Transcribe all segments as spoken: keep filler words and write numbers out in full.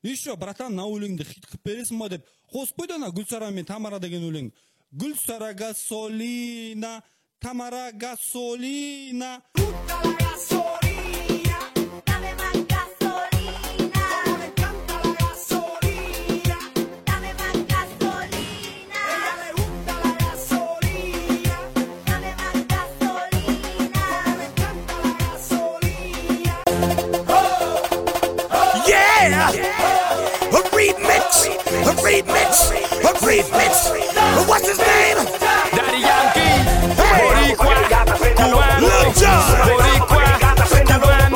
Еще, братан, мына өлеңді хит қылып бересің ба деп қосып қойды ана Гүлсара мен Тамара деген өлең. Гүлсара Gasolina, Tamara Gasolina. Puta la gasolina, dame más gasolina. Como le encanta la gasolina, dame más gasolina. Ella le gusta la gasolina, dame más gasolina. Como le encanta la gasolina. Oh, yeah, a remix, a remix, a remix. What's his name? Daddy Yankee, Boricua, Cubano, Lil Jon, Boricua, Cubano,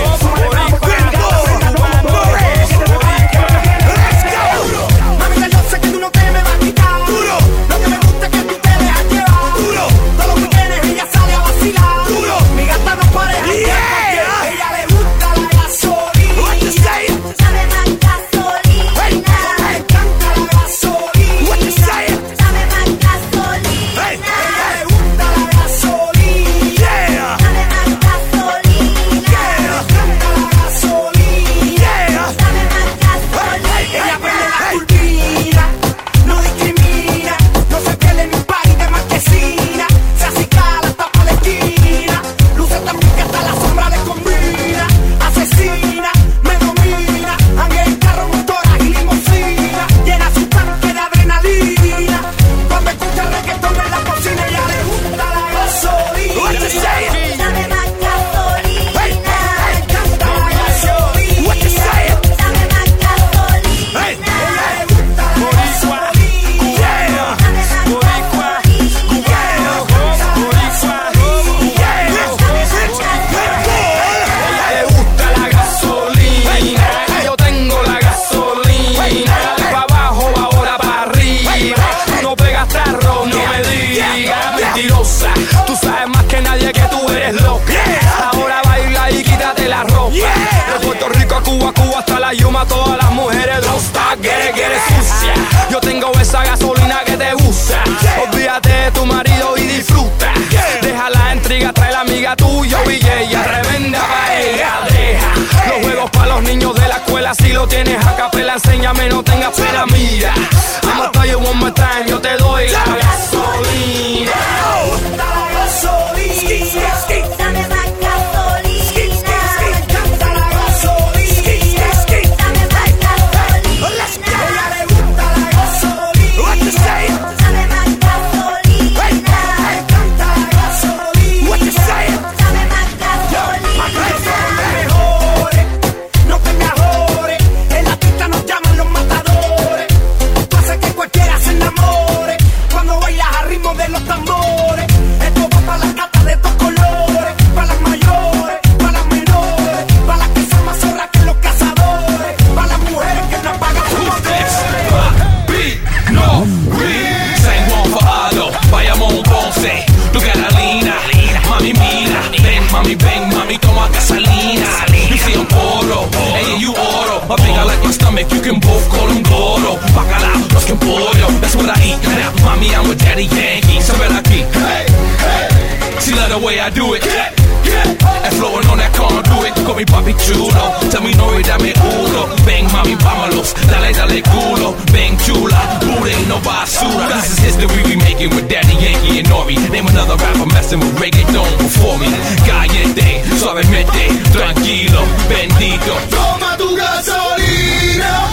let's go. Mamita, yo sé que tú no te me vas a quitar. Duro, Lo que me gusta es que tú te dejas llevar. duro, Todos los weekends ella sale a vacilar. duro. Mi gata no pareja. Yeah. Ella le gusta la gasolina. What you say? Dame más gasolina. Hey. Le encanta la gasolina. What you say? Dame más gasolina. Hey. Ella le gusta la gasolina. Yeah, Dame más gasolina. Yeah. Le encanta la gasolina. yeah. Dame más gasolina. Ella prende la turbina, no discrimina, no se pierde ni un país de marquesina. Se acicala hasta pa' la esquina, luce tan rica hasta la sombra le combina. Asesina, me domina, anda en carro, motoras y limosina. Llena su tanque de adrenalina, cuando escucha reggaetón en la cocina. Ella le gusta la gasolina. What you say? Dame más gasolina. Hey. Le encanta la gasolina. What you say? Dame más gasolina. Hey. Ella le gusta la Boricua, gasolina. Yeah, Dame más Boricua, gasolina. Ella le gusta la gasolina, yo tengo la gasolina. Pa' abajo, ahora pa' arriba. Tú no pegas tarro, no me digas mentirosa. Tú sabes más que nadie que tú eres loca. Ahora baila y quítate la ropa. De Puerto Rico a Cuba, Cuba hasta la Yuma, todas las mujeres don't stop, get it, get it sucia. Yo tengo esa gasolina que te gusta. Olvídate de tu marido y disfruta. Deja la intriga, trae la amiga tuya y ella revenda pa' ella. Deja los juegos pa' los niños de la escuela. Si lo tienes a capela, enséñame, no tengas pena. Mira, I'ma tell you one more time, yo te doy la gasolina. Gusta la gasolina. Dame más gasolina. ski. Le encanta la gasolina. ski. Dame más gasolina. Let's go. Ella le gusta la gasolina. What you say? Dame más gasolina. Hey. Le encanta la gasolina. What you say? Dame más gasolina. Somos los mejores, no te me ajores. En la pista nos llaman los matadores. Tú haces que cualquiera se enamore cuando bailas al ritmo de los tambores. Esto va para las gatas de todos colores, para las mayores, para las menores, para las que son más zorras que los cazadores, para las mujeres que no pagan sus motores. Beat, no, beat. San Juan Fajardo, Bayamón, Ponce, tu Carolina, mami mira, ven mami ven, mami toma gasolina. You see I'm poro, hey you oro, my big I like my stomach, you can both call them Goro. Bacalao, los que pollo, that's what I eat. Now, mommy, I'm with Daddy Yankee, so ven aquí, hey, hey. She love the way I do it, yeah, yeah. And flowing on that conduit, call me papi chulo. Tell me no y dame uno. Ven mami, vámonos, dale dale culo. Ven chula, booty no basura. This is history we making with Daddy Yankee and Nori. Name another rapper messing with reggaeton before me. Caliente, suavemente, tranquilo, bendito. Toma tu gasolina.